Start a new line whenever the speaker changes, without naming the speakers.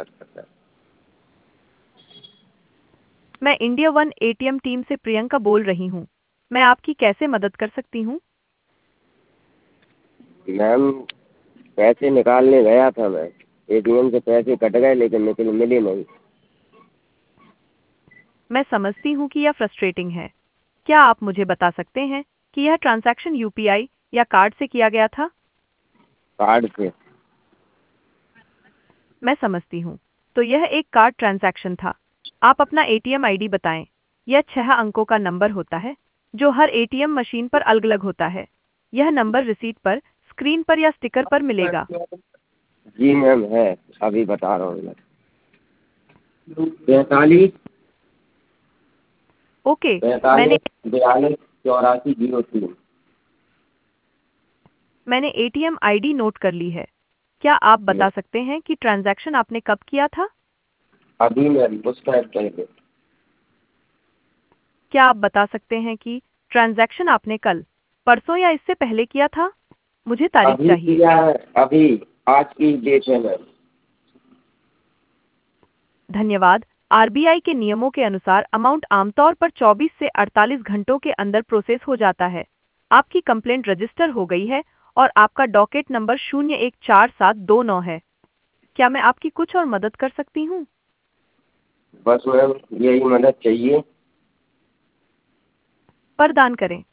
बात कर रहा
मैं इंडिया वन एटीएम टीम से प्रियंका बोल रही हूँ। मैं आपकी कैसे मदद कर सकती हूँ?
हूँ। मैम, पैसे निकालने गया था मैं। एटीएम से पैसे कट गए लेकिन निकल मिले नहीं।
मैं समझती हूँ कि यह फ्रस्ट्रेटिंग है। क्या आप मुझे बता सकते हैं कि यह ट्रांजैक्शन यूपीआई या कार्ड से किया गया था?
कार्ड से।
मैं समझती हूँ। तो यह एक कार्ड ट्रांजैक्शन था। आप अपना एटीएम आईडी बताएं। यह 6 अंकों का नंबर होता है जो हर एटीएम मशीन पर अलग-अलग होता है। यह नंबर रिसीट पर, स्क्रीन पर या स्टिकर पर मिलेगा।
जी मैम है, अभी बता रहा हूँ मैं। 45
ओके, मैंने
45 42 84 03।
मैंने एटीएम आईडी नोट कर ली है। क्या आप बता सकते हैं कि ट्रांजैक्शन आपने कब किया था?
अभी मैम उस टाइम पहले।
क्या आप बता सकते हैं कि ट्रांजैक्शन आपने कल, परसों या इससे पहले किया था? मुझे तारीख
अभी
चाहिए।
किया है, अभी आज की डेट है मैम।
धन्यवाद। आरबीआई के नियमों के अनुसार अमाउंट आमतौर पर 24 से 48 घंटों के अंदर प्रोसेस हो जाता है। आपकी कंप्लेंट रजिस्टर हो गई है और आपका डॉकेट नंबर 014729 है। क्या मैं आपकी कुछ और मदद कर सकती हूँ?
बस मैम यही मदद चाहिए।
प्रदान करें।